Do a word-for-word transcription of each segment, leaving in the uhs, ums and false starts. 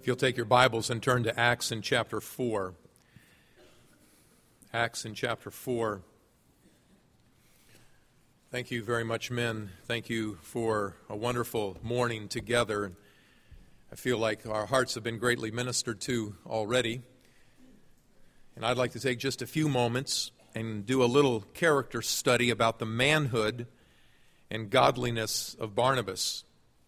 If you'll take your Bibles and turn to Acts in chapter four. Acts in chapter four. Thank you very much, men. Thank you for a wonderful morning together. I feel like our hearts have been greatly ministered to already. And I'd like to take just a few moments and do a little character study about the manhood and godliness of Barnabas.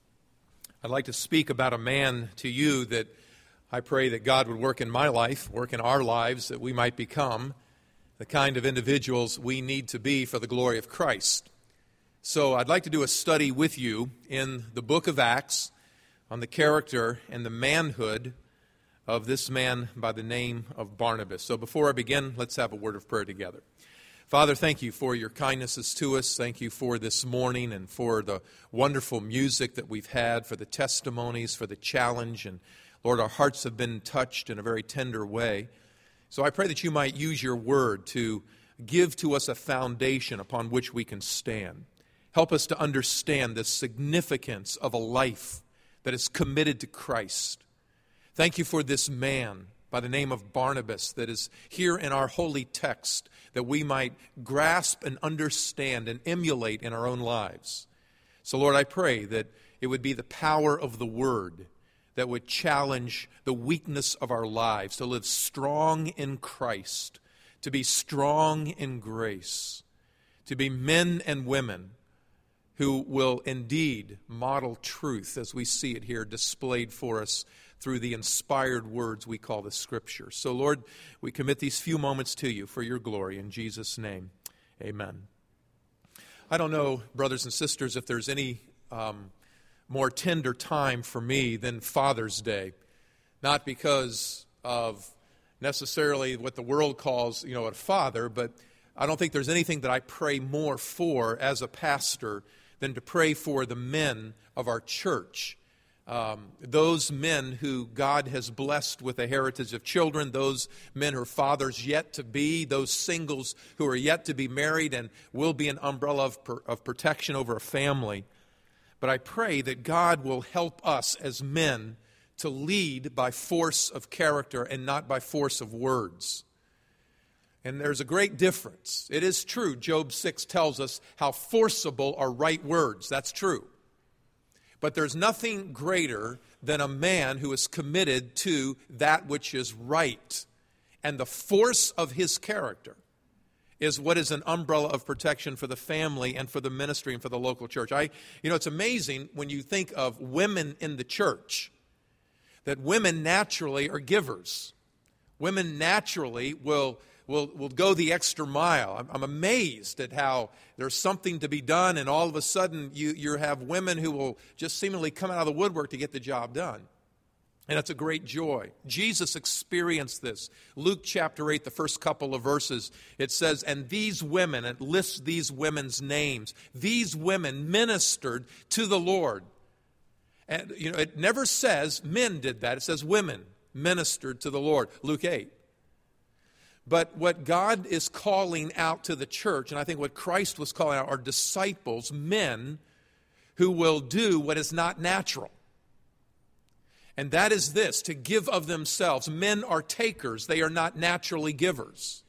I'd like to speak about a man to you that I pray that God would work in my life, work in our lives, that we might become the kind of individuals we need to be for the glory of Christ. So I'd like to do a study with you in the book of Acts on the character and the manhood of this man by the name of Barnabas. So before I begin, let's have a word of prayer together. Father, thank you for your kindnesses to us. Thank you for this morning and for the wonderful music that we've had, for the testimonies, for the challenge. And Lord, our hearts have been touched in a very tender way. So I pray that you might use your word to give to us a foundation upon which we can stand. Help us to understand the significance of a life that is committed to Christ. Thank you for this man by the name of Barnabas that is here in our holy text, that we might grasp and understand and emulate in our own lives. So Lord, I pray that it would be the power of the word that would challenge the weakness of our lives, to live strong in Christ, to be strong in grace, to be men and women who will indeed model truth as we see it here displayed for us through the inspired words we call the Scripture. So, Lord, we commit these few moments to you for your glory. In Jesus' name, amen. I don't know, brothers and sisters, if there's any um, more tender time for me than Father's Day. Not because of necessarily what the world calls, you know, a father, but I don't think there's anything that I pray more for as a pastor than to pray for the men of our church. Um, those men who God has blessed with a heritage of children, those men who are fathers yet to be, those singles who are yet to be married and will be an umbrella of, per, of protection over a family. But I pray that God will help us as men to lead by force of character and not by force of words. And there's a great difference. It is true, Job six tells us how forcible are right words. That's true. But there's nothing greater than a man who is committed to that which is right. And the force of his character is what is an umbrella of protection for the family and for the ministry and for the local church. I, you know, it's amazing when you think of women in the church, that women naturally are givers. Women naturally will Will will go the extra mile. I'm, I'm amazed at how there's something to be done, and all of a sudden you, you have women who will just seemingly come out of the woodwork to get the job done. And it's a great joy. Jesus experienced this. Luke chapter eight, the first couple of verses, it says, and these women, it lists these women's names, these women ministered to the Lord. And you know, it never says men did that. It says women ministered to the Lord. Luke eight. But what God is calling out to the church, and I think what Christ was calling out, are disciples, men who will do what is not natural. And that is this, to give of themselves. Men are takers. They are not naturally givers.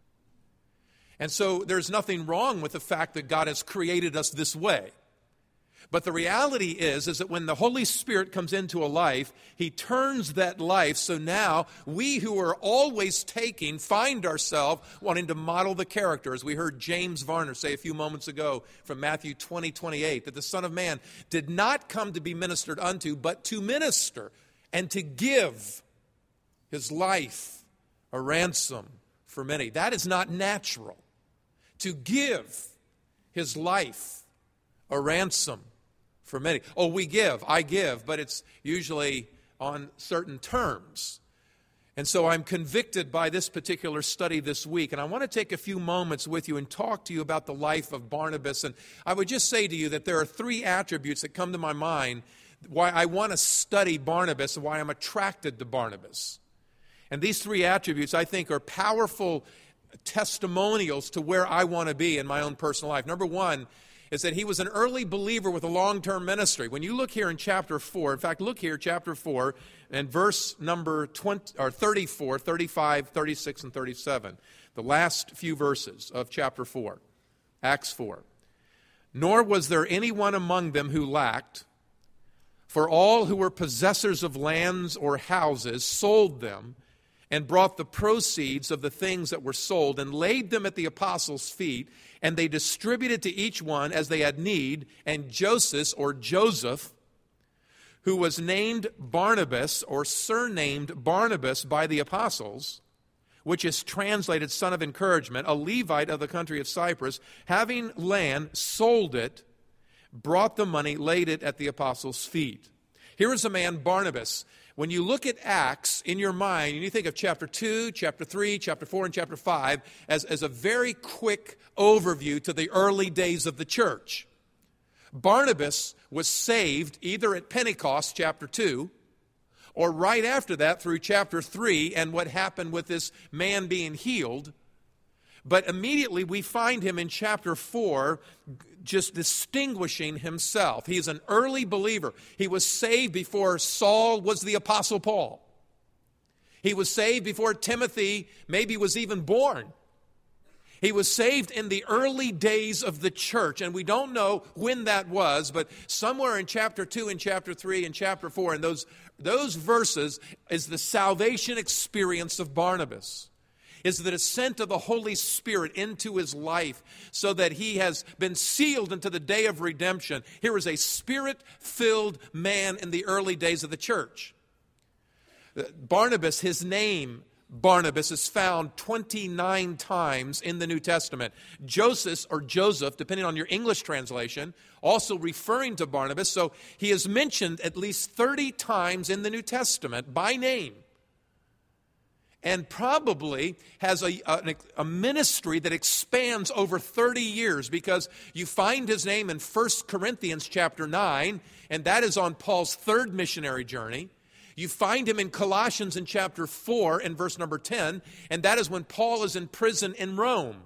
And so there's nothing wrong with the fact that God has created us this way. But the reality is, is that when the Holy Spirit comes into a life, He turns that life so now we who are always taking find ourselves wanting to model the character. As we heard James Varner say a few moments ago from Matthew twenty, twenty-eight, that the Son of Man did not come to be ministered unto, but to minister and to give His life a ransom for many. That is not natural. To give His life a ransom for many. Oh, we give, I give, but it's usually on certain terms. And so I'm convicted by this particular study this week, and I want to take a few moments with you and talk to you about the life of Barnabas. And I would just say to you that there are three attributes that come to my mind why I want to study Barnabas and why I'm attracted to Barnabas. And these three attributes, I think, are powerful testimonials to where I want to be in my own personal life. Number one, is that he was an early believer with a long-term ministry. When you look here in chapter four, in fact, look here, chapter four, and verse number twenty, or thirty-four, thirty-five, thirty-six, and thirty-seven, the last few verses of chapter four, Acts four. Nor was there anyone among them who lacked, for all who were possessors of lands or houses sold them and brought the proceeds of the things that were sold and laid them at the apostles' feet, and they distributed to each one as they had need. And Joseph, or Joseph, who was named Barnabas, or surnamed Barnabas by the apostles, which is translated son of encouragement, a Levite of the country of Cyprus, having land, sold it, brought the money, laid it at the apostles' feet. Here is a man, Barnabas. When you look at Acts in your mind, and you think of chapter two, chapter three, chapter four, and chapter five as, as a very quick overview to the early days of the church. Barnabas was saved either at Pentecost, chapter two, or right after that through chapter three and what happened with this man being healed. But immediately we find him in chapter four just distinguishing himself. He's an early believer. He was saved before Saul was the Apostle Paul. He was saved before Timothy maybe was even born. He was saved in the early days of the church, and we don't know when that was, but somewhere in chapter two and chapter three and chapter four, and those, those verses is the salvation experience of Barnabas. Is the descent of the Holy Spirit into his life so that he has been sealed into the day of redemption. Here is a Spirit-filled man in the early days of the church. Barnabas, his name, Barnabas, is found twenty-nine times in the New Testament. Joseph, or Joseph, depending on your English translation, also referring to Barnabas. So he is mentioned at least thirty times in the New Testament by name. And probably has a, a, a ministry that expands over thirty years, because you find his name in First Corinthians chapter nine, and that is on Paul's third missionary journey. You find him in Colossians in chapter four and verse number ten, and that is when Paul is in prison in Rome.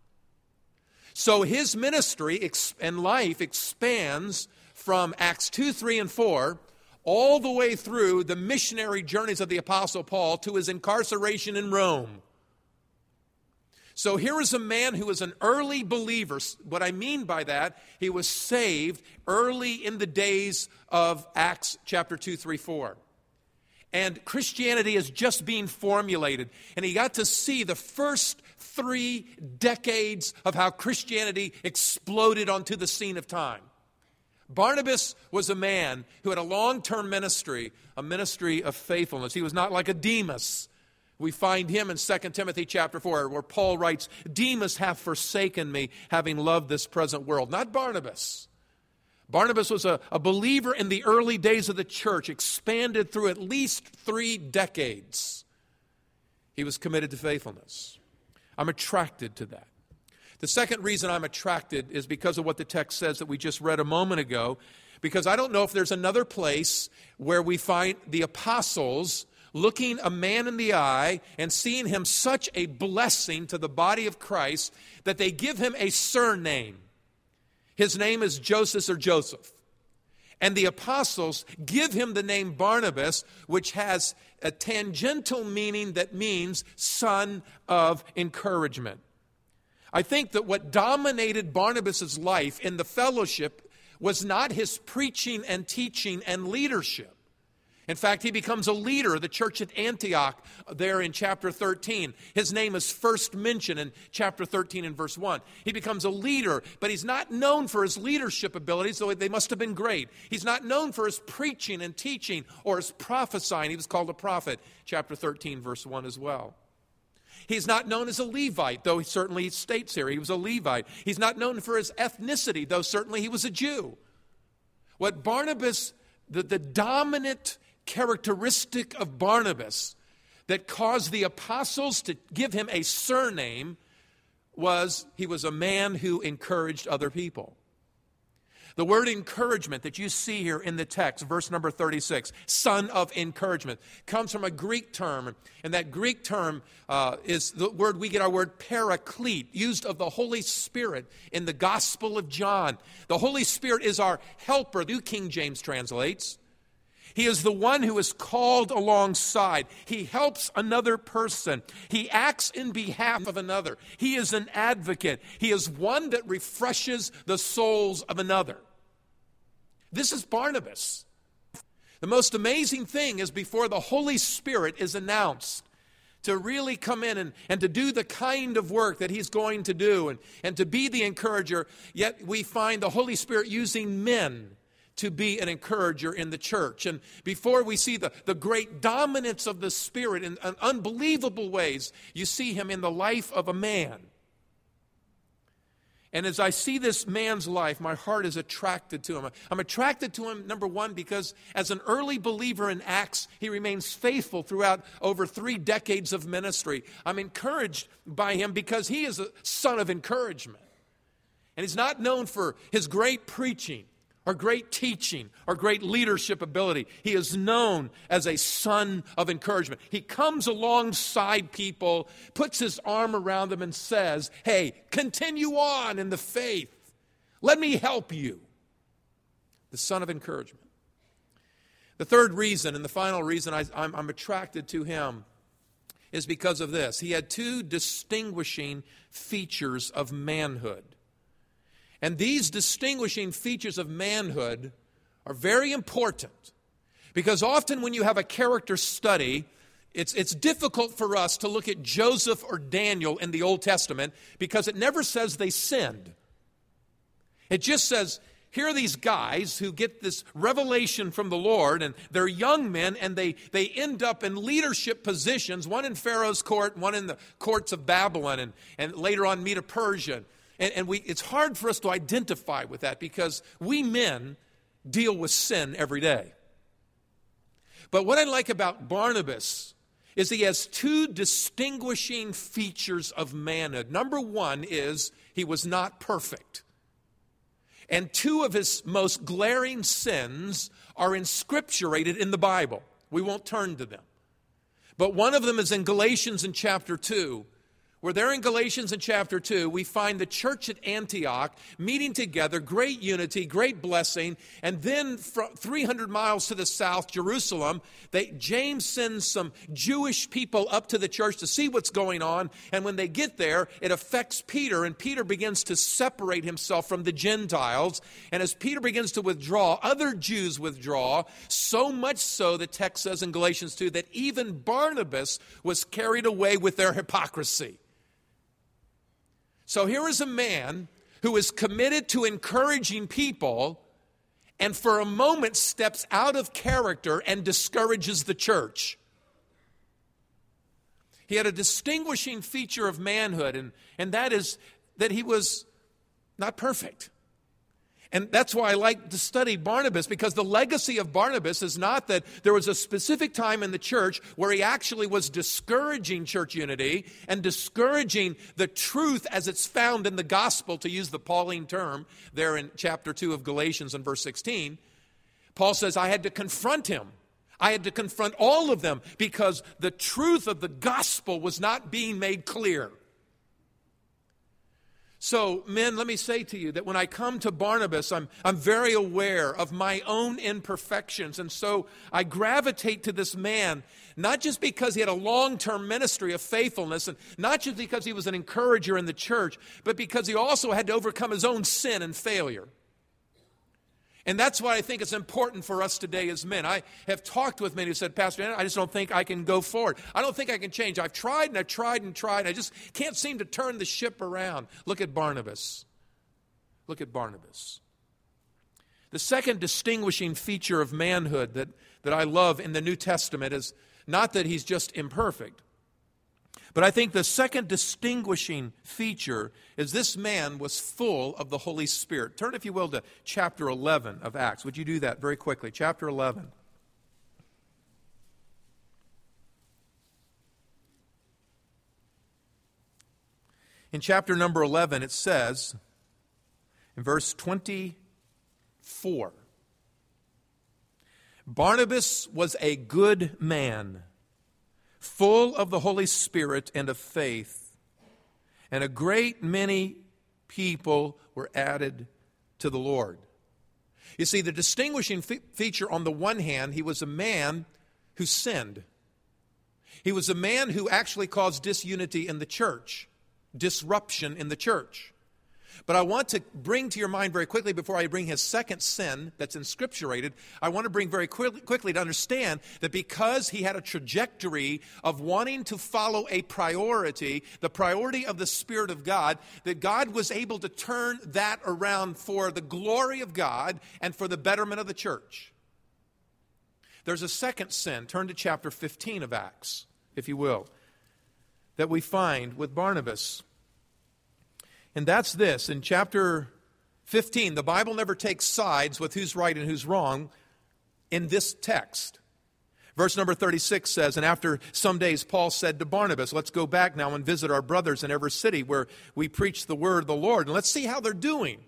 So his ministry and life expands from Acts two, three, and four all the way through the missionary journeys of the Apostle Paul to his incarceration in Rome. So here is a man who was an early believer. What I mean by that, he was saved early in the days of Acts chapter two, three, four. And Christianity is just being formulated. And he got to see the first three decades of how Christianity exploded onto the scene of time. Barnabas was a man who had a long-term ministry, a ministry of faithfulness. He was not like a Demas. We find him in Second Timothy chapter four, where Paul writes, Demas hath forsaken me, having loved this present world. Not Barnabas. Barnabas was a, a believer in the early days of the church, expanded through at least three decades. He was committed to faithfulness. I'm attracted to that. The second reason I'm attracted is because of what the text says that we just read a moment ago, because I don't know if there's another place where we find the apostles looking a man in the eye and seeing him such a blessing to the body of Christ that they give him a surname. His name is Joseph, or Joseph. And the apostles give him the name Barnabas, which has a tangential meaning that means son of encouragement. I think that what dominated Barnabas' life in the fellowship was not his preaching and teaching and leadership. In fact, he becomes a leader of the church at Antioch there in chapter thirteen. His name is first mentioned in chapter thirteen and verse one. He becomes a leader, but he's not known for his leadership abilities, though they must have been great. He's not known for his preaching and teaching or his prophesying. He was called a prophet, chapter thirteen, verse one as well. He's not known as a Levite, though he certainly states here he was a Levite. He's not known for his ethnicity, though certainly he was a Jew. What Barnabas, the, the dominant characteristic of Barnabas that caused the apostles to give him a surname was he was a man who encouraged other people. The word encouragement that you see here in the text, verse number thirty-six, son of encouragement, comes from a Greek term. And that Greek term uh, is the word we get our word paraclete, used of the Holy Spirit in the Gospel of John. The Holy Spirit is our helper, New King James translates. He is the one who is called alongside. He helps another person. He acts in behalf of another. He is an advocate. He is one that refreshes the souls of another. This is Barnabas. The most amazing thing is before the Holy Spirit is announced to really come in and, and to do the kind of work that he's going to do and, and to be the encourager, yet we find the Holy Spirit using men to be an encourager in the church. And before we see the, the great dominance of the Spirit in, in unbelievable ways, you see him in the life of a man. And as I see this man's life, my heart is attracted to him. I'm attracted to him, number one, because as an early believer in Acts, he remains faithful throughout over three decades of ministry. I'm encouraged by him because he is a son of encouragement. And he's not known for his great preaching or great teaching, or great leadership ability. He is known as a son of encouragement. He comes alongside people, puts his arm around them and says, hey, continue on in the faith. Let me help you. The son of encouragement. The third reason, and the final reason I, I'm, I'm attracted to him, is because of this. He had two distinguishing features of manhood. And these distinguishing features of manhood are very important because often when you have a character study, it's, it's difficult for us to look at Joseph or Daniel in the Old Testament because it never says they sinned. It just says, here are these guys who get this revelation from the Lord, and they're young men, and they, they end up in leadership positions, one in Pharaoh's court, one in the courts of Babylon, and, and later on Medo-Persia. And, and we, it's hard for us to identify with that because we men deal with sin every day. But what I like about Barnabas is he has two distinguishing features of manhood. Number one is he was not perfect. And two of his most glaring sins are inscripturated in the Bible. We won't turn to them. But one of them is in Galatians in chapter two. Where there in Galatians in chapter two, we find the church at Antioch meeting together, great unity, great blessing, and then from three hundred miles to the south, Jerusalem, they, James sends some Jewish people up to the church to see what's going on, and when they get there, it affects Peter, and Peter begins to separate himself from the Gentiles, and as Peter begins to withdraw, other Jews withdraw, so much so, the text says in Galatians two, that even Barnabas was carried away with their hypocrisy. So here is a man who is committed to encouraging people and for a moment steps out of character and discourages the church. He had a distinguishing feature of manhood, and, and that is that he was not perfect. And that's why I like to study Barnabas, because the legacy of Barnabas is not that there was a specific time in the church where he actually was discouraging church unity and discouraging the truth as it's found in the gospel, to use the Pauline term there in chapter two of Galatians and verse sixteen. Paul says, I had to confront him. I had to confront all of them because the truth of the gospel was not being made clear. So, men, let me say to you that when I come to Barnabas, I'm, I'm very aware of my own imperfections. And so I gravitate to this man, not just because he had a long-term ministry of faithfulness, and not just because he was an encourager in the church, but because he also had to overcome his own sin and failure. And that's why I think it's important for us today as men. I have talked with men who said, Pastor, I just don't think I can go forward. I don't think I can change. I've tried and I've tried and tried. I just can't seem to turn the ship around. Look at Barnabas. Look at Barnabas. The second distinguishing feature of manhood that, that I love in the New Testament is not that he's just imperfect, but I think the second distinguishing feature is this man was full of the Holy Spirit. Turn, if you will, to chapter eleven of Acts. Would you do that very quickly? Chapter eleven. In chapter number eleven, it says, in verse twenty, four. Barnabas was a good man, full of the Holy Spirit and of faith, and a great many people were added to the Lord. You see, the distinguishing fe- feature on the one hand, he was a man who sinned. He was a man who actually caused disunity in the church, disruption in the church. But I want to bring to your mind very quickly, before I bring his second sin that's inscripturated, I want to bring very quickly, quickly to understand that because he had a trajectory of wanting to follow a priority, the priority of the Spirit of God, that God was able to turn that around for the glory of God and for the betterment of the church. There's a second sin. Turn to chapter fifteen of Acts, if you will, that we find with Barnabas. And that's this. In chapter fifteen, the Bible never takes sides with who's right and who's wrong in this text. Verse number thirty-six says, "And after some days Paul said to Barnabas, let's go back now and visit our brothers in every city where we preach the word of the Lord, and let's see how they're doing."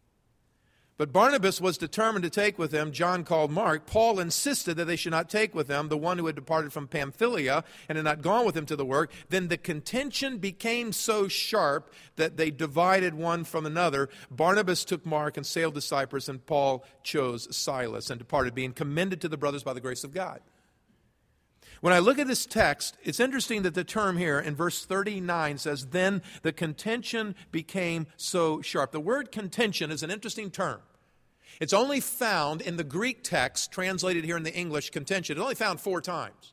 But Barnabas was determined to take with him John called Mark. Paul insisted that they should not take with them the one who had departed from Pamphylia and had not gone with him to the work. Then the contention became so sharp that they divided one from another. Barnabas took Mark and sailed to Cyprus, and Paul chose Silas and departed, being commended to the brothers by the grace of God. When I look at this text, it's interesting that the term here in verse thirty-nine says, "Then the contention became so sharp." The word contention is an interesting term. It's only found in the Greek text, translated here in the English, contention. It's only found four times.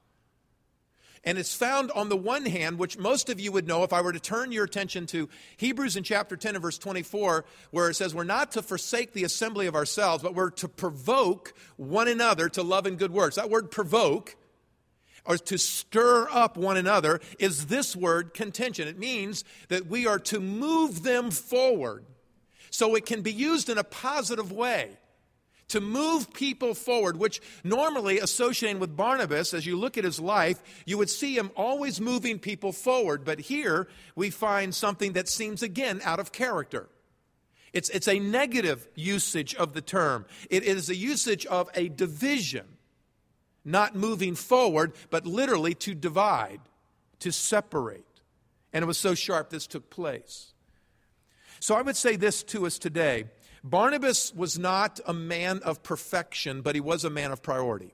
And it's found on the one hand, which most of you would know if I were to turn your attention to Hebrews in chapter ten and verse twenty-four, where it says we're not to forsake the assembly of ourselves, but we're to provoke one another to love and good works. That word provoke, or to stir up one another, is this word contention. It means that we are to move them forward. So it can be used in a positive way, to move people forward, which normally associating with Barnabas, as you look at his life, you would see him always moving people forward. But here we find something that seems again out of character. It's, it's a negative usage of the term. It is a usage of a division, not moving forward, but literally to divide, to separate. And it was so sharp this took place. So I would say this to us today. Barnabas was not a man of perfection, but he was a man of priority.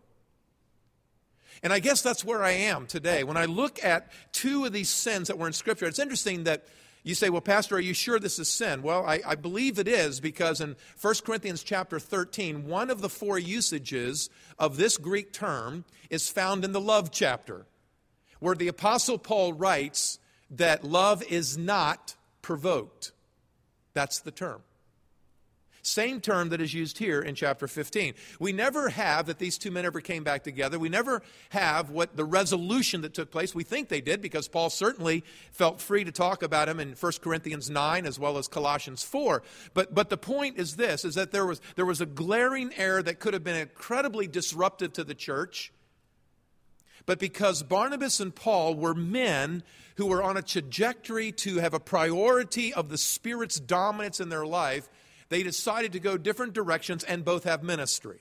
And I guess that's where I am today. When I look at two of these sins that were in Scripture, it's interesting that you say, well, Pastor, are you sure this is sin? Well, I, I believe it is, because in First Corinthians chapter thirteen, one of the four usages of this Greek term is found in the love chapter, where the Apostle Paul writes that love is not provoked. That's the term. Same term that is used here in chapter fifteen. We never have that these two men ever came back together. We never have what the resolution that took place. We think they did, because Paul certainly felt free to talk about him in First Corinthians nine as well as Colossians four. But but the point is this, is that there was there was a glaring error that could have been incredibly disruptive to the church. But because Barnabas and Paul were men who were on a trajectory to have a priority of the Spirit's dominance in their life, they decided to go different directions and both have ministry.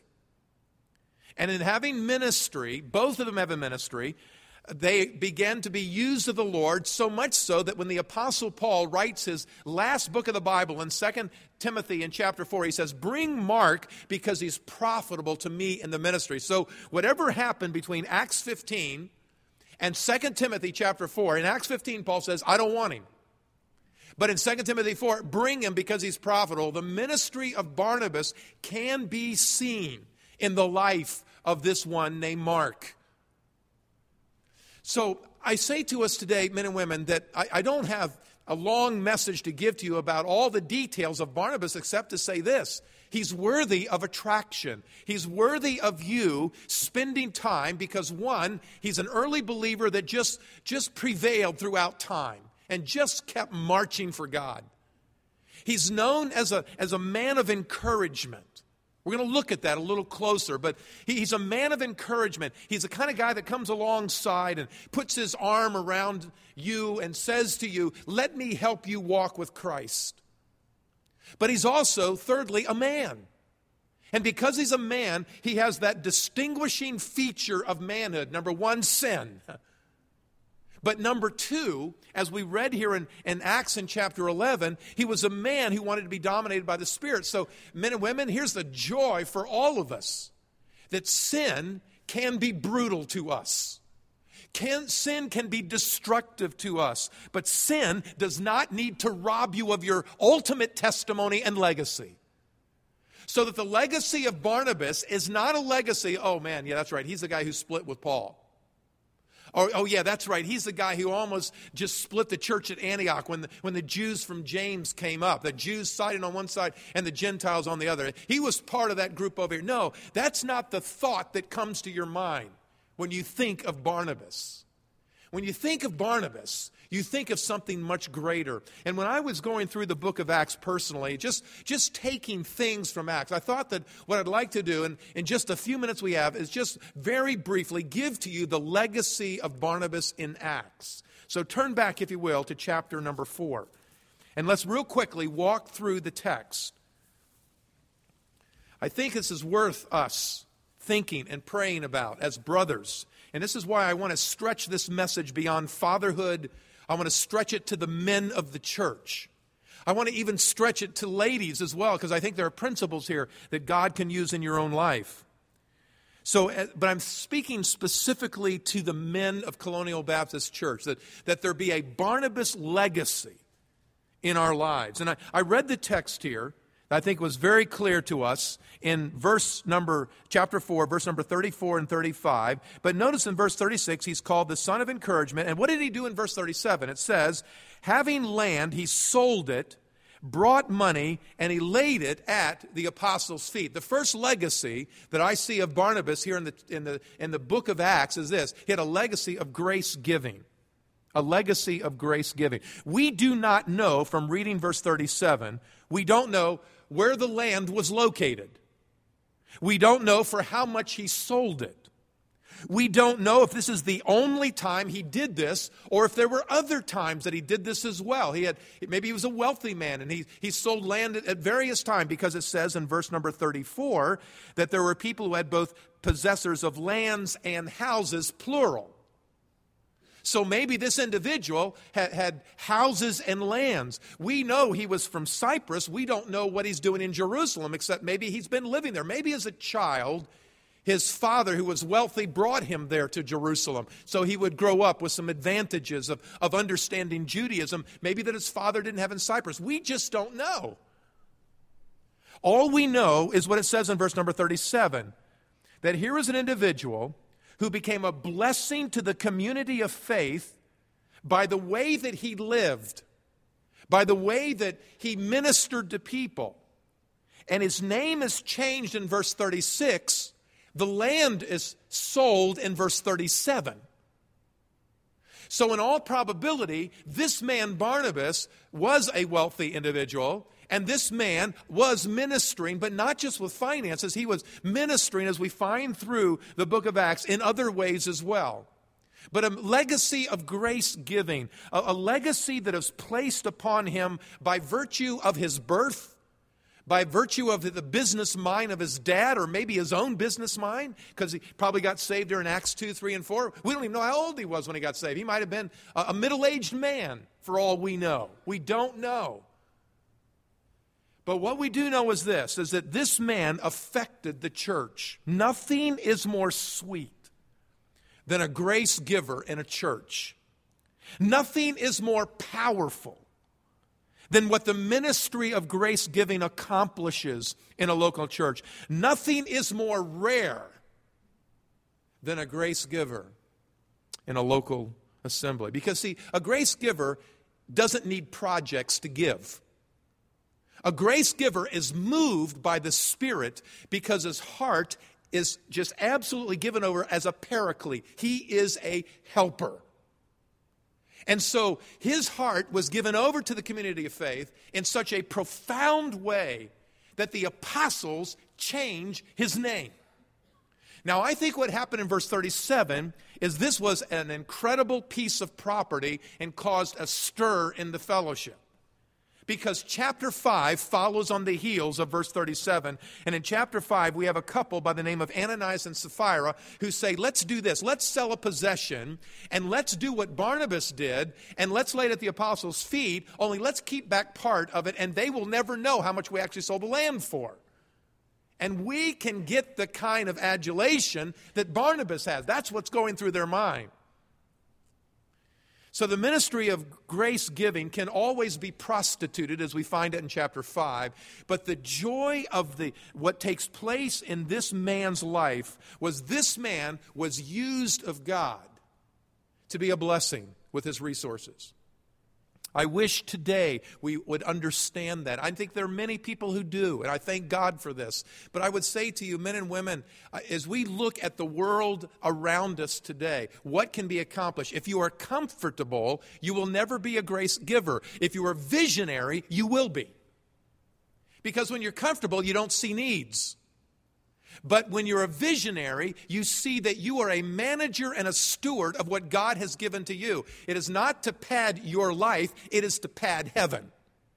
And in having ministry, both of them have a ministry, they began to be used of the Lord, so much so that when the Apostle Paul writes his last book of the Bible in Second Timothy in chapter four, he says, "Bring Mark because he's profitable to me in the ministry." So whatever happened between Acts fifteen and Second Timothy chapter four, in Acts fifteen, Paul says, "I don't want him." But in Second Timothy four, bring him because he's profitable. The ministry of Barnabas can be seen in the life of this one named Mark. So I say to us today, men and women, that I, I don't have a long message to give to you about all the details of Barnabas, except to say this: he's worthy of attraction. He's worthy of you spending time, because one, he's an early believer that just, just prevailed throughout time and just kept marching for God. He's known as a, as a man of encouragement. We're going to look at that a little closer, but he's a man of encouragement. He's the kind of guy that comes alongside and puts his arm around you and says to you, "Let me help you walk with Christ." But he's also, thirdly, a man. And because he's a man, he has that distinguishing feature of manhood. Number one, sin. But number two, as we read here in, in Acts in chapter eleven, he was a man who wanted to be dominated by the Spirit. So men and women, here's the joy for all of us, that sin can be brutal to us. Can, sin can be destructive to us. But sin does not need to rob you of your ultimate testimony and legacy. So that the legacy of Barnabas is not a legacy, oh man, yeah, that's right, he's the guy who split with Paul. Or, oh yeah, that's right, he's the guy who almost just split the church at Antioch when the, when the Jews from James came up. The Jews siding on one side and the Gentiles on the other. He was part of that group over here. No, that's not the thought that comes to your mind when you think of Barnabas. When you think of Barnabas, you think of something much greater. And when I was going through the book of Acts personally, just, just taking things from Acts, I thought that what I'd like to do in, in just a few minutes we have is just very briefly give to you the legacy of Barnabas in Acts. So turn back, if you will, to chapter number four. And let's real quickly walk through the text. I think this is worth us thinking and praying about as brothers. And this is why I want to stretch this message beyond fatherhood. I want to stretch it to the men of the church. I want to even stretch it to ladies as well, because I think there are principles here that God can use in your own life. So, but I'm speaking specifically to the men of Colonial Baptist Church, that, that there be a Barnabas legacy in our lives. And I, I read the text here. I think was very clear to us in verse number, chapter four, verse number thirty-four and thirty-five. But notice in verse thirty-six, he's called the son of encouragement. And what did he do in verse thirty-seven? It says, having land, he sold it, brought money, and he laid it at the apostles' feet. The first legacy that I see of Barnabas here in the, in the, in the book of Acts is this. He had a legacy of grace giving. A legacy of grace giving. We do not know, from reading verse thirty-seven, we don't know where the land was located. We don't know for how much he sold it. We don't know if this is the only time he did this or if there were other times that he did this as well. He had, maybe he was a wealthy man and he, he sold land at, at various times, because it says in verse number thirty-four that there were people who had both possessors of lands and houses, plural. So maybe this individual had, had houses and lands. We know he was from Cyprus. We don't know what he's doing in Jerusalem, except maybe he's been living there. Maybe as a child, his father, who was wealthy, brought him there to Jerusalem. So he would grow up with some advantages of, of understanding Judaism, maybe that his father didn't have in Cyprus. We just don't know. All we know is what it says in verse number thirty-seven, that here is an individual who became a blessing to the community of faith by the way that he lived, by the way that he ministered to people. And his name is changed in verse thirty-six. The land is sold in verse thirty-seven. So in all probability, this man Barnabas was a wealthy individual. And this man was ministering, but not just with finances. He was ministering, as we find through the book of Acts, in other ways as well. But a legacy of grace giving, a, a legacy that is placed upon him by virtue of his birth, by virtue of the business mind of his dad, or maybe his own business mind, because he probably got saved during Acts two, three, and four. We don't even know how old he was when he got saved. He might have been a, a middle-aged man, for all we know. We don't know. But what we do know is this, is that this man affected the church. Nothing is more sweet than a grace giver in a church. Nothing is more powerful than what the ministry of grace giving accomplishes in a local church. Nothing is more rare than a grace giver in a local assembly. Because, see, a grace giver doesn't need projects to give. A grace giver is moved by the Spirit because his heart is just absolutely given over as a paraclete. He is a helper. And so his heart was given over to the community of faith in such a profound way that the apostles change his name. Now, I think what happened in verse thirty-seven is this was an incredible piece of property and caused a stir in the fellowship. Because chapter five follows on the heels of verse thirty-seven. And in chapter five, we have a couple by the name of Ananias and Sapphira who say, let's do this. Let's sell a possession and let's do what Barnabas did and let's lay it at the apostles' feet, only let's keep back part of it and they will never know how much we actually sold the land for. And we can get the kind of adulation that Barnabas has. That's what's going through their mind. So the ministry of grace giving can always be prostituted, as we find it in chapter five. But the joy of the what takes place in this man's life was this man was used of God to be a blessing with his resources. I wish today we would understand that. I think there are many people who do, and I thank God for this. But I would say to you, men and women, as we look at the world around us today, what can be accomplished? If you are comfortable, you will never be a grace giver. If you are visionary, you will be. Because when you're comfortable, you don't see needs. But when you're a visionary, you see that you are a manager and a steward of what God has given to you. It is not to pad your life, it is to pad heaven.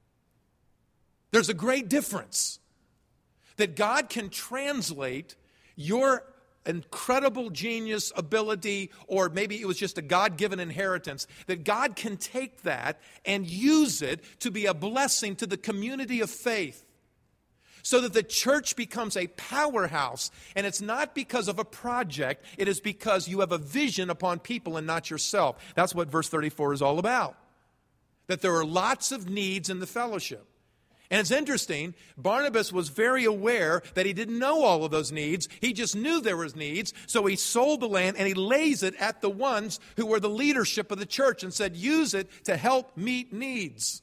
There's a great difference. That God can translate your incredible genius, ability, or maybe it was just a God-given inheritance, that God can take that and use it to be a blessing to the community of faith. So that the church becomes a powerhouse. And it's not because of a project. It is because you have a vision upon people and not yourself. That's what verse thirty-four is all about. That there are lots of needs in the fellowship. And it's interesting, Barnabas was very aware that he didn't know all of those needs. He just knew there was needs. So he sold the land and he lays it at the ones who were the leadership of the church and said, use it to help meet needs.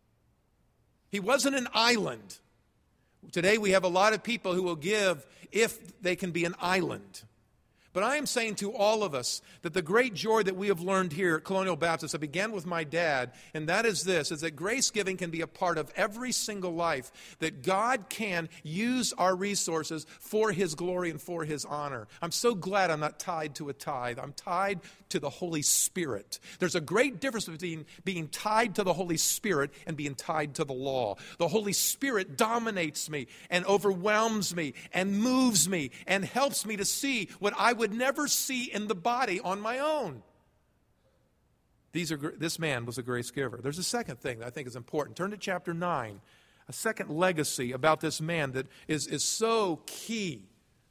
He wasn't an island. Today we have a lot of people who will give if they can be an island. But I am saying to all of us that the great joy that we have learned here at Colonial Baptist, I began with my dad, and that is this, is that grace giving can be a part of every single life, that God can use our resources for His glory and for His honor. I'm so glad I'm not tied to a tithe. I'm tied to the Holy Spirit. There's a great difference between being tied to the Holy Spirit and being tied to the law. The Holy Spirit dominates me and overwhelms me and moves me and helps me to see what I would never see in the body on my own. These are this man was a grace giver. There's a second thing that I think is important. Turn to chapter nine. A second legacy about this man that is, is so key.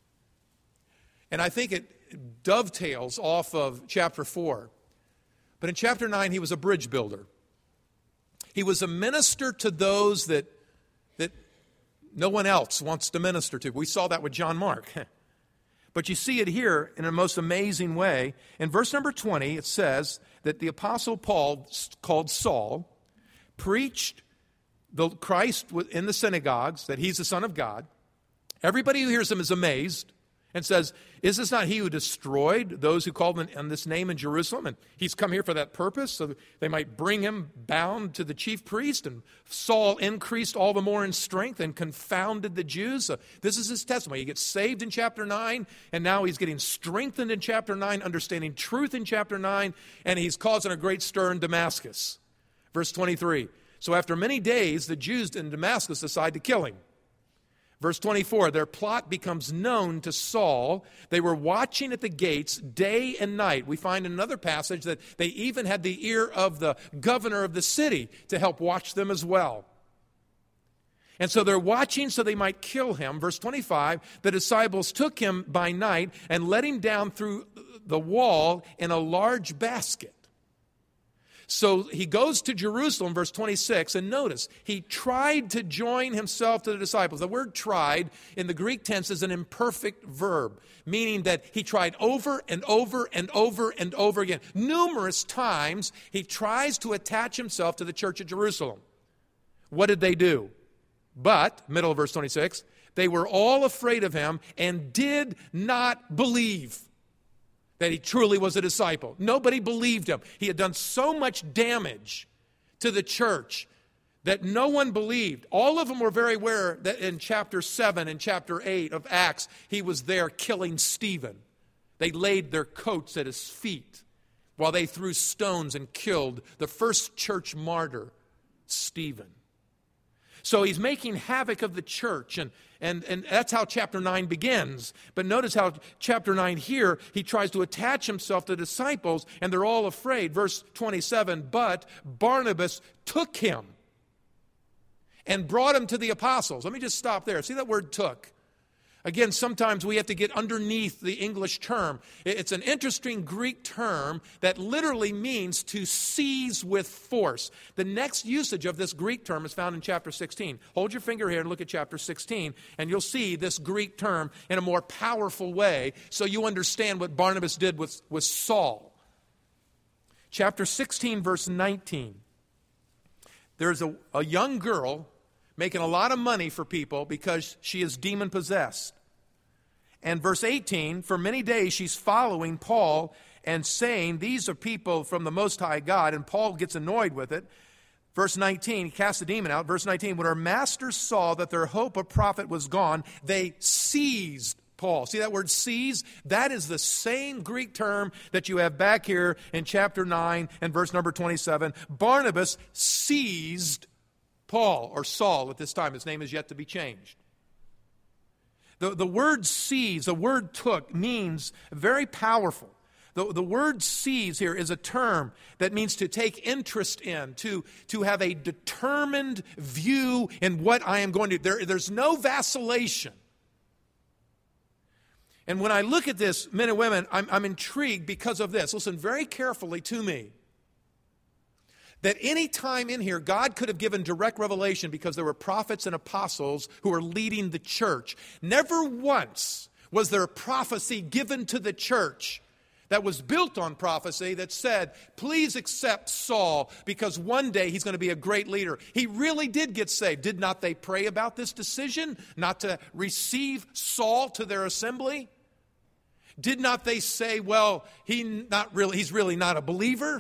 And I think it dovetails off of chapter four. But in chapter nine, he was a bridge builder. He was a minister to those that, that no one else wants to minister to. We saw that with John Mark. But you see it here in a most amazing way. In verse number twenty, it says that the Apostle Paul, called Saul, preached the Christ in the synagogues, that he's the Son of God. Everybody who hears him is amazed and says, is this not he who destroyed those who called on this name in Jerusalem? And he's come here for that purpose, so they might bring him bound to the chief priest. And Saul increased all the more in strength and confounded the Jews. So this is his testimony. He gets saved in chapter nine, and now he's getting strengthened in chapter nine, understanding truth in chapter nine, and he's causing a great stir in Damascus. Verse twenty-three, so after many days, the Jews in Damascus decide to kill him. Verse twenty-four, their plot becomes known to Saul. They were watching at the gates day and night. We find in another passage that they even had the ear of the governor of the city to help watch them as well. And so they're watching so they might kill him. Verse twenty-five, the disciples took him by night and let him down through the wall in a large basket. So he goes to Jerusalem, verse twenty-six, and notice, he tried to join himself to the disciples. The word tried in the Greek tense is an imperfect verb, meaning that he tried over and over and over and over again. Numerous times he tries to attach himself to the church at Jerusalem. What did they do? But, middle of verse twenty-six, they were all afraid of him and did not believe that he truly was a disciple. Nobody believed him. He had done so much damage to the church that no one believed. All of them were very aware that in chapter seven and chapter eight of Acts, he was there killing Stephen. They laid their coats at his feet while they threw stones and killed the first church martyr, Stephen. So he's making havoc of the church, and, and, and that's how chapter nine begins. But notice how chapter nine here, he tries to attach himself to the disciples, and they're all afraid. Verse twenty-seven, but Barnabas took him and brought him to the apostles. Let me just stop there. See that word took? Again, sometimes we have to get underneath the English term. It's an interesting Greek term that literally means to seize with force. The next usage of this Greek term is found in chapter sixteen. Hold your finger here and look at chapter sixteen, and you'll see this Greek term in a more powerful way so you understand what Barnabas did with, with Saul. Chapter sixteen, verse nineteen. There's a, a young girl making a lot of money for people because she is demon-possessed. And verse eighteen, for many days she's following Paul and saying, these are people from the Most High God, and Paul gets annoyed with it. Verse nineteen, he casts the demon out. Verse nineteen, when her masters saw that their hope of profit was gone, they seized Paul. See that word seize? That is the same Greek term that you have back here in chapter nine and verse number twenty-seven. Barnabas seized Paul, or Saul at this time. His name is yet to be changed. The, the word seize, the word took, means very powerful. The, the word seize here is a term that means to take interest in, to, to have a determined view in what I am going to do. There, there's no vacillation. And when I look at this, men and women, I'm, I'm intrigued because of this. Listen very carefully to me. That any time in here, God could have given direct revelation because there were prophets and apostles who were leading the church. Never once was there a prophecy given to the church that was built on prophecy that said, please accept Saul because one day he's going to be a great leader. He really did get saved. Did not they pray about this decision not to receive Saul to their assembly? Did not they say, well, he not really, he's really not a believer?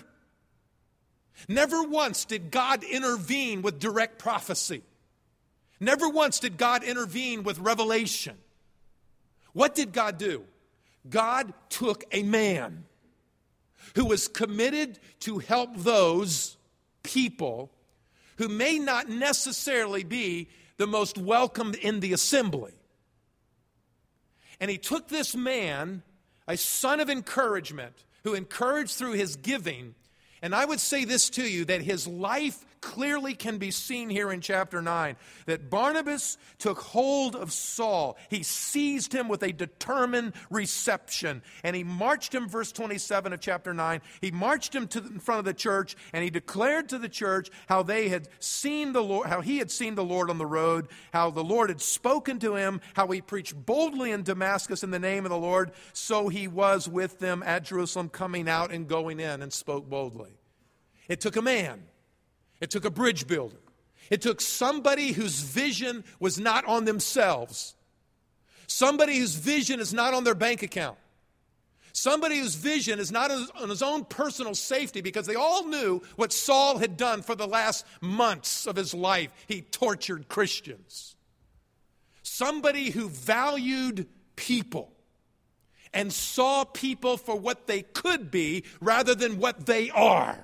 Never once did God intervene with direct prophecy. Never once did God intervene with revelation. What did God do? God took a man who was committed to help those people who may not necessarily be the most welcomed in the assembly. And he took this man, a son of encouragement, who encouraged through his giving. And I would say this to you, that his life clearly can be seen here in chapter nine. That Barnabas took hold of Saul. He seized him with a determined reception. And he marched him, verse twenty-seven of chapter nine, he marched him to the, in front of the church, and he declared to the church how they had seen the Lord, how he had seen the Lord on the road, how the Lord had spoken to him, how he preached boldly in Damascus in the name of the Lord. So he was with them at Jerusalem, coming out and going in, and spoke boldly. It took a man. It took a bridge builder. It took somebody whose vision was not on themselves. Somebody whose vision is not on their bank account. Somebody whose vision is not on his own personal safety, because they all knew what Saul had done for the last months of his life. He tortured Christians. Somebody who valued people and saw people for what they could be rather than what they are.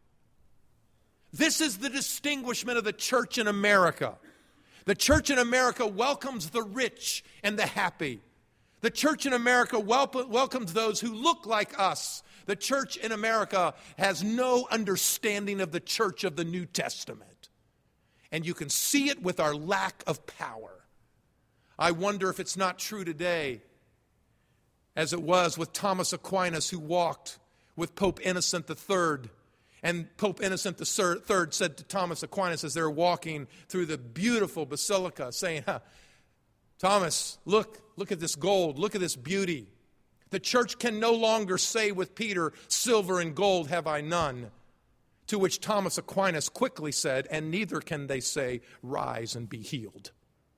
This is the distinguishment of the church in America. The church in America welcomes the rich and the happy. The church in America wel- welcomes those who look like us. The church in America has no understanding of the church of the New Testament. And you can see it with our lack of power. I wonder if it's not true today, as it was with Thomas Aquinas, who walked with Pope Innocent the Third. And Pope Innocent the Third said to Thomas Aquinas as they were walking through the beautiful basilica, saying, huh, Thomas, look, look at this gold, look at this beauty. The church can no longer say with Peter, silver and gold have I none. To which Thomas Aquinas quickly said, and neither can they say, rise and be healed.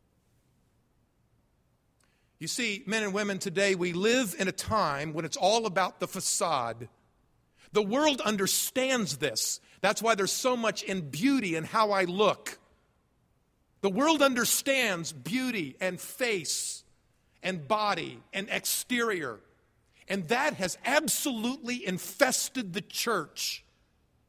You see, men and women, today we live in a time when it's all about the facade. The world understands this. That's why there's so much in beauty and how I look. The world understands beauty and face and body and exterior. And that has absolutely infested the church.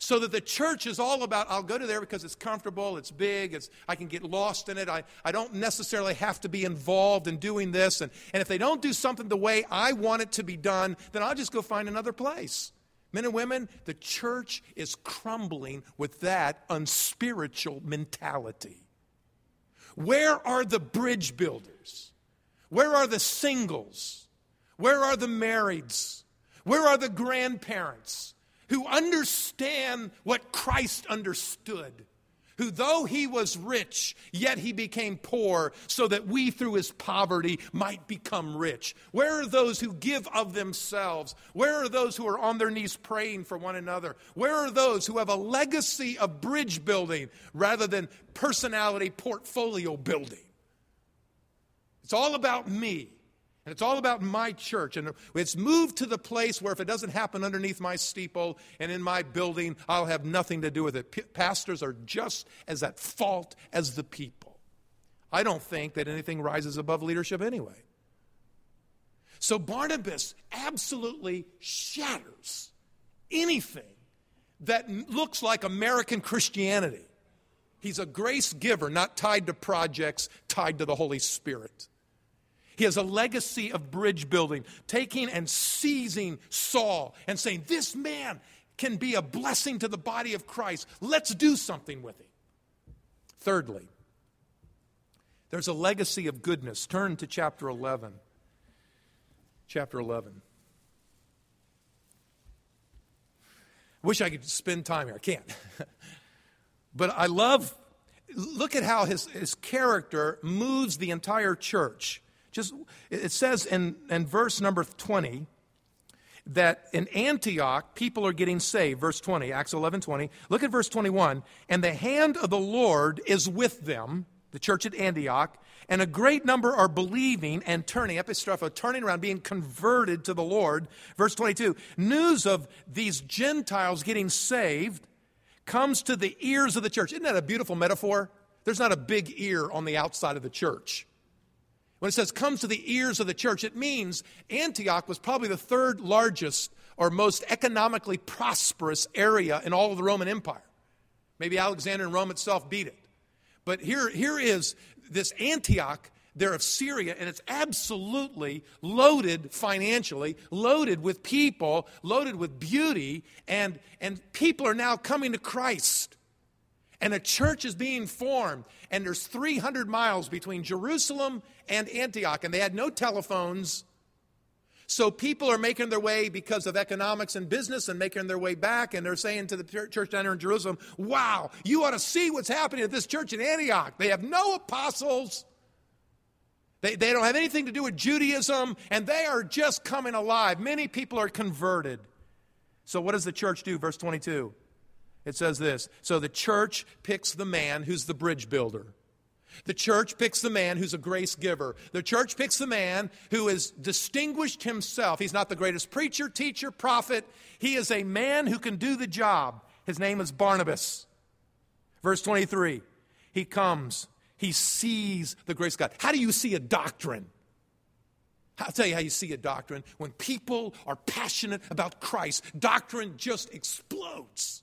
So that the church is all about, I'll go to there because it's comfortable, it's big, it's, I can get lost in it, I, I don't necessarily have to be involved in doing this, and, and if they don't do something the way I want it to be done, then I'll just go find another place. Men and women, the church is crumbling with that unspiritual mentality. Where are the bridge builders? Where are the singles? Where are the marrieds? Where are the grandparents who understand what Christ understood? Who, though he was rich, yet he became poor, so that we through his poverty might become rich. Where are those who give of themselves? Where are those who are on their knees praying for one another? Where are those who have a legacy of bridge building rather than personality portfolio building? It's all about me. And it's all about my church. And it's moved to the place where if it doesn't happen underneath my steeple and in my building, I'll have nothing to do with it. P- pastors are just as at fault as the people. I don't think that anything rises above leadership anyway. So Barnabas absolutely shatters anything that looks like American Christianity. He's a grace giver, not tied to projects, tied to the Holy Spirit. He has a legacy of bridge building, taking and seizing Saul and saying, this man can be a blessing to the body of Christ. Let's do something with him. Thirdly, there's a legacy of goodness. Turn to chapter eleven. Chapter eleven. Wish I could spend time here. I can't. But I love, look at how his, his character moves the entire church. Just, it says in, in verse number twenty that in Antioch, people are getting saved. Verse twenty, Acts eleven twenty. Look at verse twenty-one. And the hand of the Lord is with them, the church at Antioch, and a great number are believing and turning, epistrophe, turning around, being converted to the Lord. Verse twenty-two, news of these Gentiles getting saved comes to the ears of the church. Isn't that a beautiful metaphor? There's not a big ear on the outside of the church. When it says comes to the ears of the church, it means Antioch was probably the third largest or most economically prosperous area in all of the Roman Empire. Maybe Alexander and Rome itself beat it. But here, here is this Antioch there of Syria, and it's absolutely loaded financially, loaded with people, loaded with beauty, and, and people are now coming to Christ. And a church is being formed, and there's three hundred miles between Jerusalem and Antioch, and they had no telephones. So people are making their way because of economics and business and making their way back, and they're saying to the church down here in Jerusalem, wow, you ought to see what's happening at this church in Antioch. They have no apostles. They, they don't have anything to do with Judaism, and they are just coming alive. Many people are converted. So what does the church do? Verse twenty-two. It says this, so the church picks the man who's the bridge builder. The church picks the man who's a grace giver. The church picks the man who has distinguished himself. He's not the greatest preacher, teacher, prophet. He is a man who can do the job. His name is Barnabas. Verse twenty-three, he comes, he sees the grace of God. How do you see a doctrine? I'll tell you how you see a doctrine. When people are passionate about Christ, doctrine just explodes.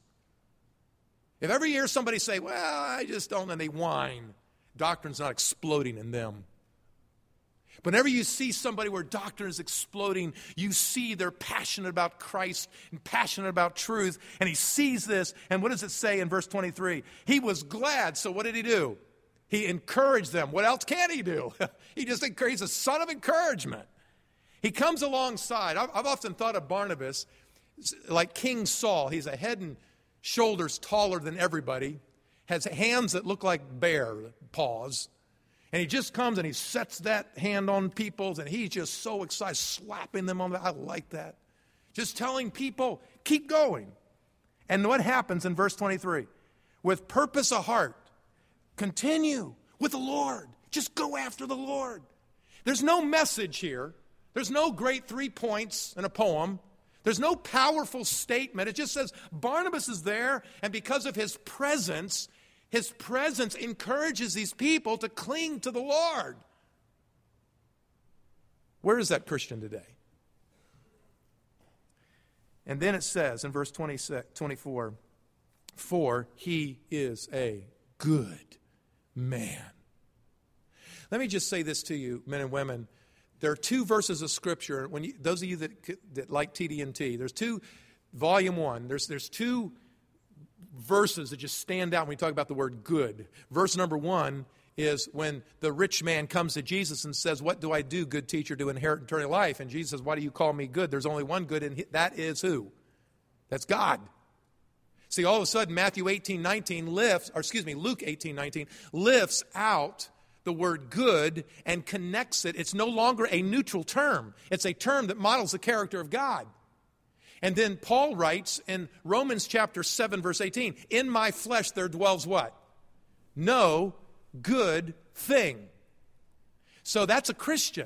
If ever you hear somebody say, well, I just don't, and they whine, doctrine's not exploding in them. But whenever you see somebody where doctrine is exploding, you see they're passionate about Christ and passionate about truth, and he sees this, and what does it say in verse twenty-three? He was glad, so what did he do? He encouraged them. What else can he do? He just encouraged, he's a son of encouragement. He comes alongside. I've, I've often thought of Barnabas like King Saul. He's a head and shoulders taller than everybody, has hands that look like bear paws, and he just comes and he sets that hand on people's, and he's just so excited, slapping them on the, I like that. Just telling people, keep going. And what happens in verse twenty-three? With purpose of heart, continue with the Lord. Just go after the Lord. There's no message here. There's no great three points in a poem. There's no powerful statement. It just says Barnabas is there, and because of his presence, his presence encourages these people to cling to the Lord. Where is that Christian today? And then it says in verse twenty-six, twenty-four, for he is a good man. Let me just say this to you, men and women. There are two verses of Scripture. When you, those of you that, that like T D and T, there's two, volume one, there's, there's two verses that just stand out when we talk about the word good. Verse number one is when the rich man comes to Jesus and says, what do I do, good teacher, to inherit eternal life? And Jesus says, why do you call me good? There's only one good, and that is who? That's God. See, all of a sudden, Matthew eighteen nineteen lifts, or excuse me, Luke eighteen nineteen lifts out the word good and connects it. It's no longer a neutral term. It's a term that models the character of God. And then Paul writes in Romans chapter seven, verse eighteen, in my flesh there dwells what? No good thing. So that's a Christian.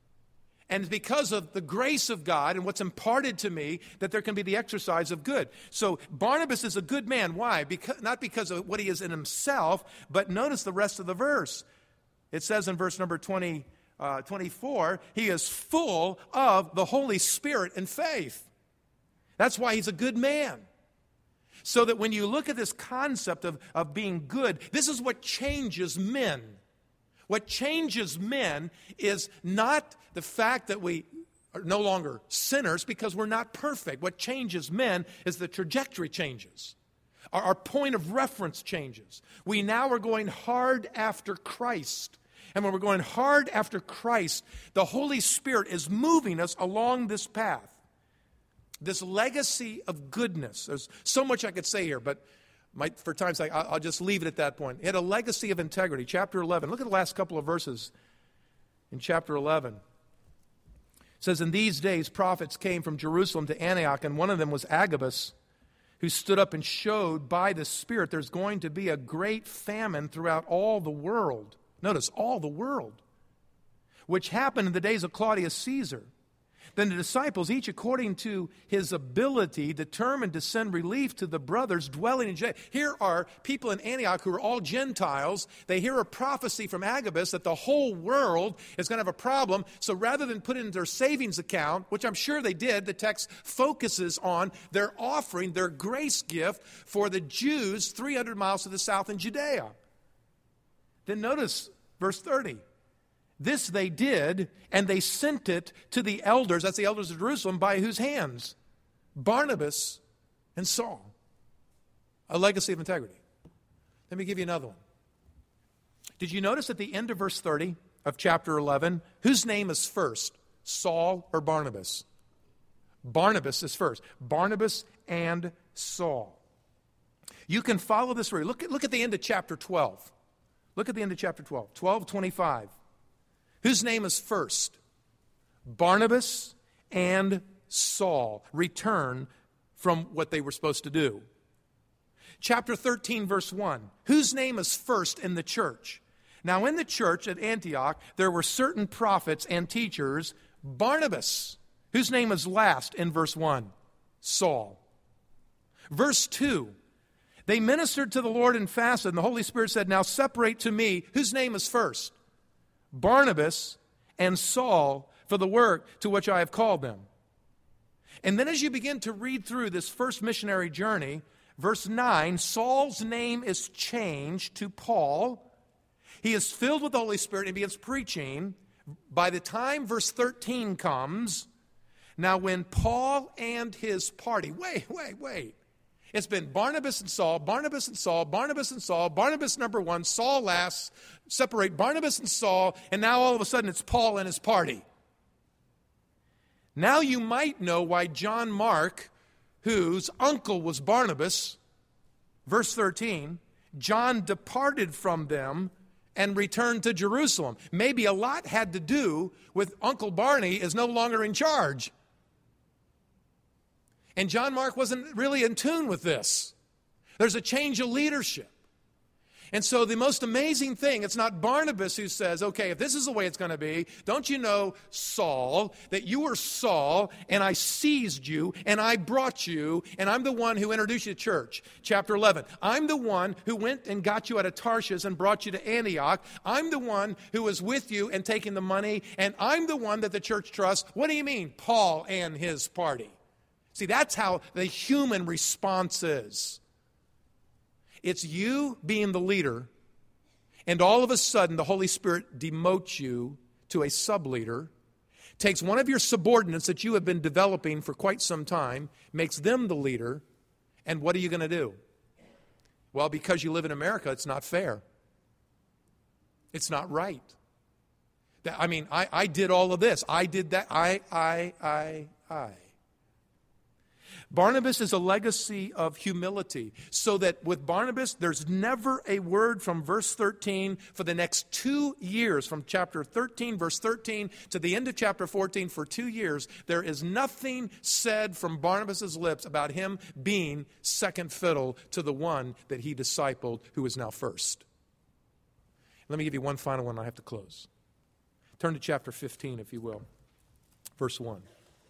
And because of the grace of God and what's imparted to me, that there can be the exercise of good. So Barnabas is a good man. Why? Because, not because of what he is in himself, but notice the rest of the verse. It says in verse number twenty, uh, twenty-four, he is full of the Holy Spirit and faith. That's why he's a good man. So that when you look at this concept of, of being good, this is what changes men. What changes men is not the fact that we are no longer sinners because we're not perfect. What changes men is the trajectory changes. Our, our point of reference changes. We now are going hard after Christ. And when we're going hard after Christ, the Holy Spirit is moving us along this path. This legacy of goodness. There's so much I could say here, but my, for time's sake, I'll just leave it at that point. It had a legacy of integrity. Chapter eleven. Look at the last couple of verses in chapter eleven. It says, in these days prophets came from Jerusalem to Antioch, and one of them was Agabus, who stood up and showed by the Spirit there's going to be a great famine throughout all the world. Notice, all the world, which happened in the days of Claudius Caesar. Then the disciples, each according to his ability, determined to send relief to the brothers dwelling in Judea. Here are people in Antioch who are all Gentiles. They hear a prophecy from Agabus that the whole world is going to have a problem. So rather than put it in their savings account, which I'm sure they did, the text focuses on their offering, their grace gift for the Jews three hundred miles to the south in Judea. Then notice verse thirty. This they did, and they sent it to the elders, that's the elders of Jerusalem, by whose hands? Barnabas and Saul. A legacy of integrity. Let me give you another one. Did you notice at the end of verse thirty of chapter eleven, whose name is first? Saul or Barnabas? Barnabas is first. Barnabas and Saul. You can follow this story. Look at, look at the end of chapter twelve. Look at the end of chapter twelve. twelve twenty-five. Whose name is first? Barnabas and Saul return from what they were supposed to do. Chapter thirteen, verse one. Whose name is first in the church? Now, in the church at Antioch, there were certain prophets and teachers. Barnabas, whose name is last in verse one? Saul. Verse two. They ministered to the Lord and fasted, and the Holy Spirit said, now separate to me. Whose name is first? Barnabas and Saul for the work to which I have called them. And then as you begin to read through this first missionary journey, verse nine, Saul's name is changed to Paul. He is filled with the Holy Spirit and begins preaching. By the time verse thirteen comes, now when Paul and his party, wait, wait, wait. It's been Barnabas and Saul, Barnabas and Saul, Barnabas and Saul, Barnabas number one, Saul last, separate Barnabas and Saul, and now all of a sudden it's Paul and his party. Now you might know why John Mark, whose uncle was Barnabas, verse thirteen, John departed from them and returned to Jerusalem. Maybe a lot had to do with Uncle Barney is no longer in charge. And John Mark wasn't really in tune with this. There's a change of leadership. And so the most amazing thing, it's not Barnabas who says, okay, if this is the way it's going to be, don't you know, Saul, that you were Saul, and I seized you, and I brought you, and I'm the one who introduced you to church. Chapter eleven, I'm the one who went and got you out of Tarshish and brought you to Antioch. I'm the one who was with you and taking the money, and I'm the one that the church trusts. What do you mean, Paul and his party? See, that's how the human response is. It's you being the leader, and all of a sudden the Holy Spirit demotes you to a sub-leader, takes one of your subordinates that you have been developing for quite some time, makes them the leader, and what are you going to do? Well, because you live in America, it's not fair. It's not right. That, I mean, I, I did all of this. I did that. I, I, I, I. Barnabas is a legacy of humility, so that with Barnabas, there's never a word from verse thirteen for the next two years, from chapter thirteen, verse thirteen, to the end of chapter fourteen, for two years, there is nothing said from Barnabas' lips about him being second fiddle to the one that he discipled, who is now first. Let me give you one final one, I have to close. Turn to chapter fifteen, if you will, verse one.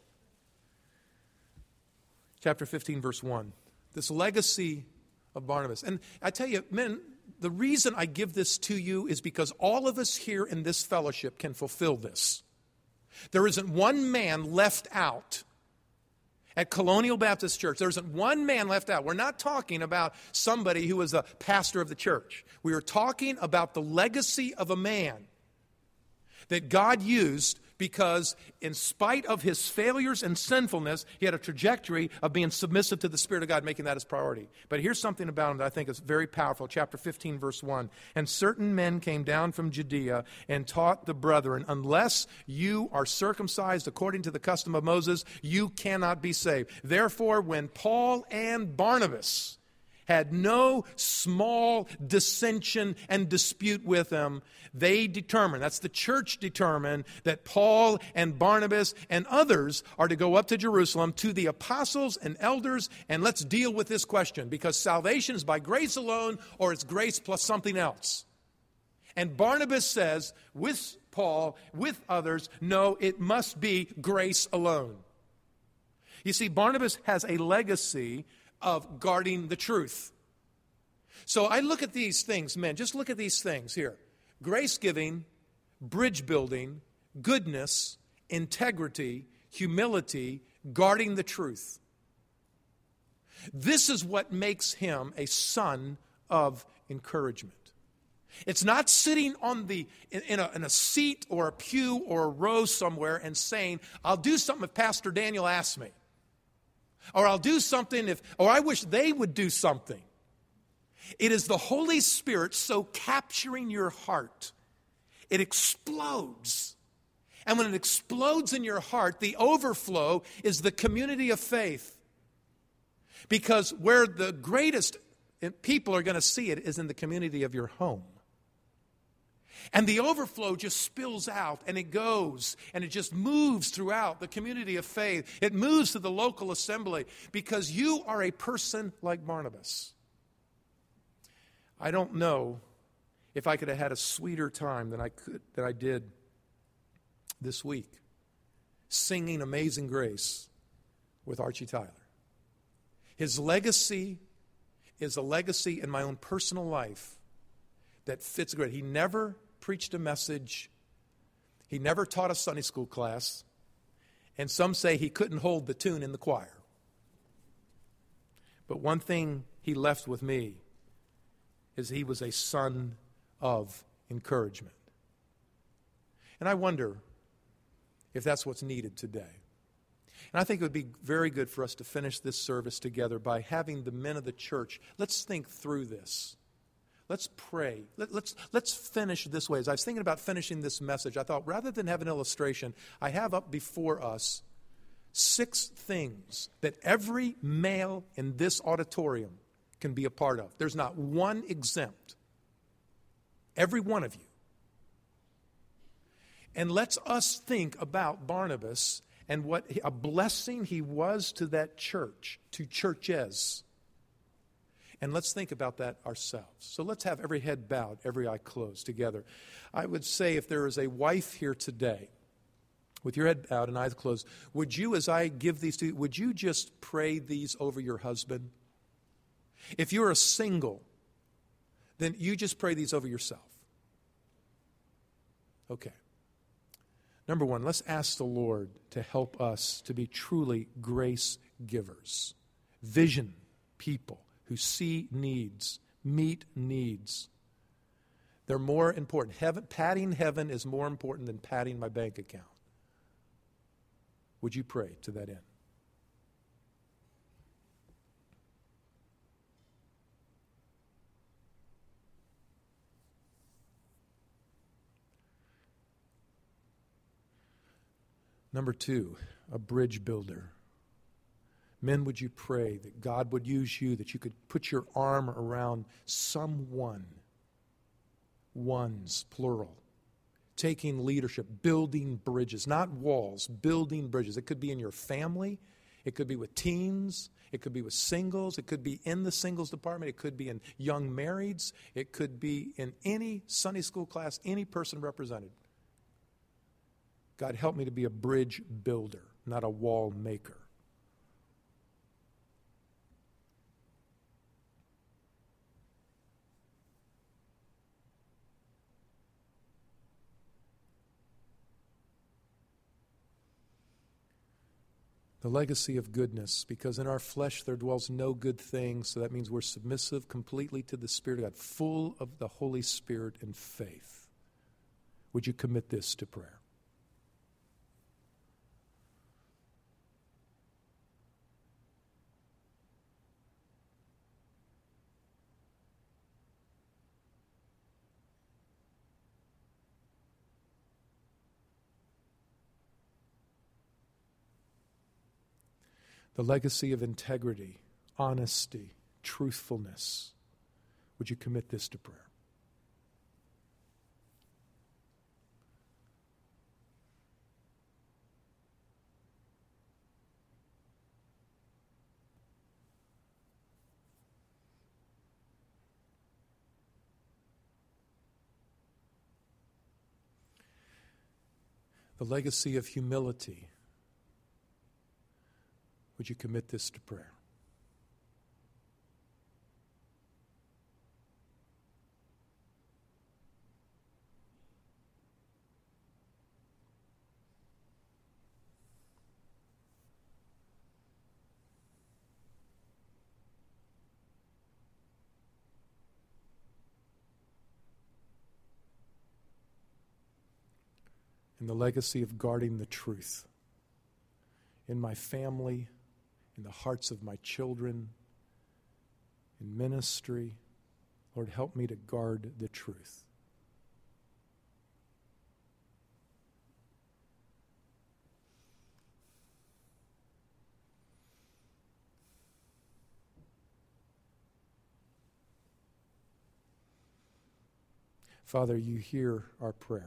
Chapter fifteen, verse one. This legacy of Barnabas. And I tell you, men, the reason I give this to you is because all of us here in this fellowship can fulfill this. There isn't one man left out at Colonial Baptist Church. There isn't one man left out. We're not talking about somebody who was a pastor of the church. We are talking about the legacy of a man that God used because in spite of his failures and sinfulness, he had a trajectory of being submissive to the Spirit of God, making that his priority. But here's something about him that I think is very powerful. Chapter fifteen, verse one. And certain men came down from Judea and taught the brethren, unless you are circumcised according to the custom of Moses, you cannot be saved. Therefore, when Paul and Barnabas had no small dissension and dispute with them, they determined, that's the church determined, that Paul and Barnabas and others are to go up to Jerusalem to the apostles and elders, and let's deal with this question, because salvation is by grace alone, or it's grace plus something else. And Barnabas says, with Paul, with others, no, it must be grace alone. You see, Barnabas has a legacy of guarding the truth. So I look at these things, men, just look at these things here. Grace giving, bridge building, goodness, integrity, humility, guarding the truth. This is what makes him a son of encouragement. It's not sitting on the in a, in a seat or a pew or a row somewhere and saying, I'll do something if Pastor Daniel asks me. Or I'll do something if, or I wish they would do something. It is the Holy Spirit so capturing your heart, it explodes. And when it explodes in your heart, the overflow is the community of faith. Because where the greatest people are going to see it is in the community of your home. And the overflow just spills out, and it goes, and it just moves throughout the community of faith. It moves to the local assembly because you are a person like Barnabas. I don't know if I could have had a sweeter time than I could than I did this week, singing Amazing Grace with Archie Tyler. His legacy is a legacy in my own personal life that fits great. He never preached a message. He never taught a Sunday school class. And some say he couldn't hold the tune in the choir. But one thing he left with me is he was a son of encouragement. And I wonder if that's what's needed today. And I think it would be very good for us to finish this service together by having the men of the church. Let's think through this. Let's pray. Let, let's, let's finish this way. As I was thinking about finishing this message, I thought rather than have an illustration, I have up before us six things that every male in this auditorium can be a part of. There's not one exempt. Every one of you. And let's us think about Barnabas and what a blessing he was to that church, to churches. And let's think about that ourselves. So let's have every head bowed, every eye closed together. I would say if there is a wife here today, with your head bowed and eyes closed, would you, as I give these to you, would you just pray these over your husband? If you're a single, then you just pray these over yourself. Okay. Number one, let's ask the Lord to help us to be truly grace givers, vision people who see needs, meet needs. They're more important. Heaven, patting heaven is more important than patting my bank account. Would you pray to that end? Number two, a bridge builder. Men, would you pray that God would use you, that you could put your arm around someone, ones, plural, taking leadership, building bridges, not walls, building bridges. It could be in your family. It could be with teens. It could be with singles. It could be in the singles department. It could be in young marrieds. It could be in any Sunday school class, any person represented. God, help me to be a bridge builder, not a wall maker. The legacy of goodness, because in our flesh there dwells no good thing, so that means we're submissive completely to the Spirit of God, full of the Holy Spirit and faith. Would you commit this to prayer? The legacy of integrity, honesty, truthfulness. Would you commit this to prayer? The legacy of humility. Would you commit this to prayer? And the legacy of guarding the truth in my family, in the hearts of my children, in ministry. Lord, help me to guard the truth. Father, you hear our prayer.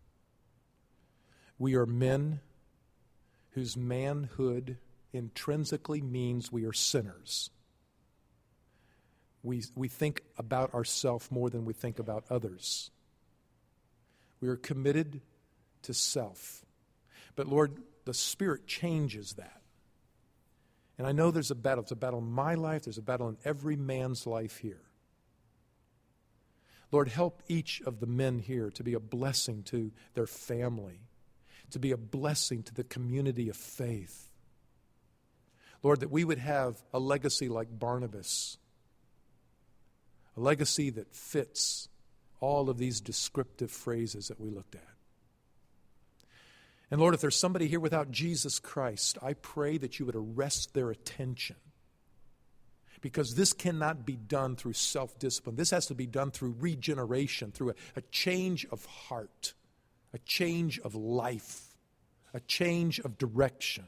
We are men whose manhood intrinsically means we are sinners. We, we think about ourselves more than we think about others. We are committed to self. But Lord, the Spirit changes that. And I know there's a battle. It's a battle in my life. There's a battle in every man's life here. Lord, help each of the men here to be a blessing to their family, to be a blessing to the community of faith. Lord, that we would have a legacy like Barnabas, a legacy that fits all of these descriptive phrases that we looked at. And Lord, if there's somebody here without Jesus Christ, I pray that you would arrest their attention. Because this cannot be done through self-discipline. This has to be done through regeneration, through a, a change of heart, a change of life, a change of direction.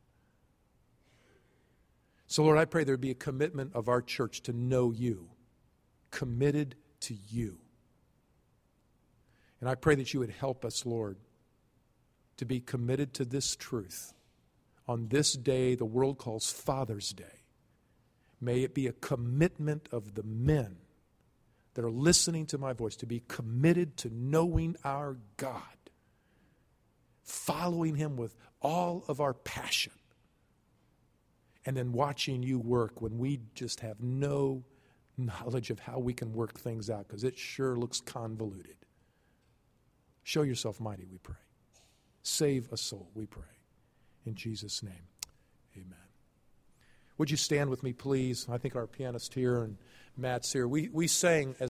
So, Lord, I pray there be a commitment of our church to know you, committed to you. And I pray that you would help us, Lord, to be committed to this truth on this day the world calls Father's Day. May it be a commitment of the men that are listening to my voice to be committed to knowing our God, following him with all of our passion, and then watching you work when we just have no knowledge of how we can work things out, because it sure looks convoluted. Show yourself mighty, we pray. Save a soul, we pray. In Jesus' name, amen. Would you stand with me, please? I think our pianist here and Matt's here. We, we sang as